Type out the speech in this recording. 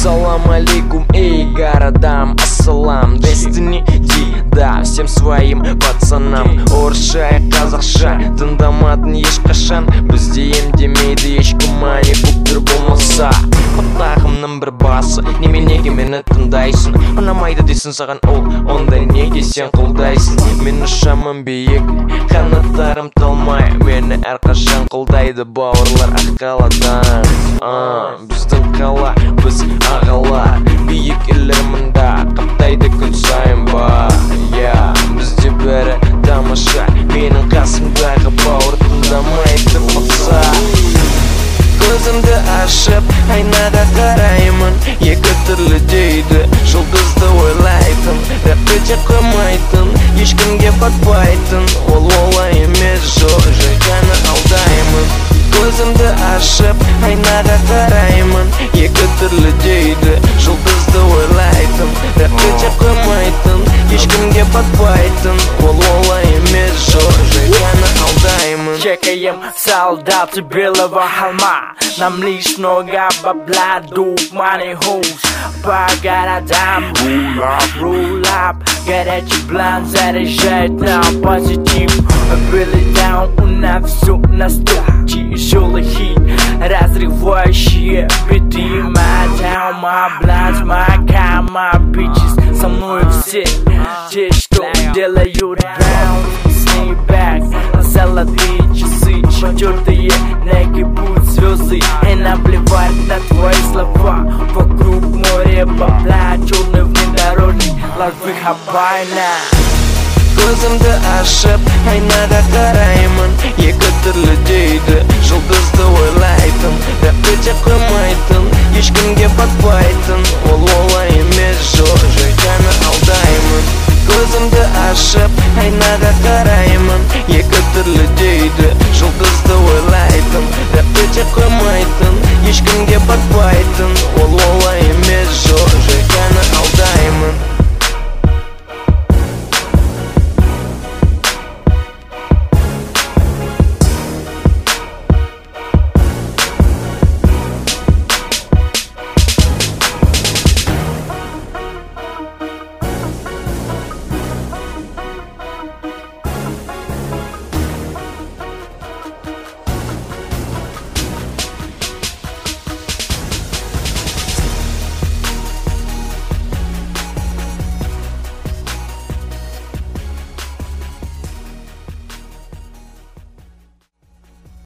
Ассалам алейкум, эй, городам, ассалам. Destiny D, да, всем своим пацанам. Орысша, қазақша, тыңдамадың ешқашан. Бізде емдемейді ешкім ане көптір болмаса. Тағымның бір басы, неге мені тыңдайсың? Ұнамайды дейсің саған ол, ондай неге сен қолдайсың? Мен ұшамын биік, қанаттарым талмай, мені әрқашан қолдайды бауырлар ақ қаладан. Біздің қала, біз ағалар, биік елер мұнда қаптайды күн сайын ба. Бізде бәрі тамаша, менің қасымдағы бауыр тыңдамайды болса. Көзімді ашып, айнаға қараймын, екі түрлі дейді, жұлдызды ойлайтын, рэпті де қоймайтын, ешкімге батпайтын, ол олай емес, жоқ, жай ғана алдаймын. Көзімді ашып, айнаға қараймын, екі түрлі дейді, жұлдызды ойлайтын, рэпті де қоймайтын, ешкімге батпайтын, ол олай емес, жоқ, жай ғана алдаймын. Чекаем солдаты белого холма, нам лишь много бабла, дух, money, hoes. По городам roll up, горячий план заряжает нам позитив. Белый даун, у нас все на стоп, тяжелый хит, разрывающие биты. My town, my bloods, my car, my bitches, со мной все те, что делают round. Stay back, золотые часы, четвертые нагибут звезды, и наплевать на твои слова. Вокруг море бабла, черный внедорожник, лажбы хапайна. Көзімді ашып, айнаға қараймын, екі түрлі дейді, жұлдызды ойлайтын, рэпті де қоймайтын, ешкімге батпайтын, ол олай емес, жоқ, жай ғана алдаймын. Көзімді ашып,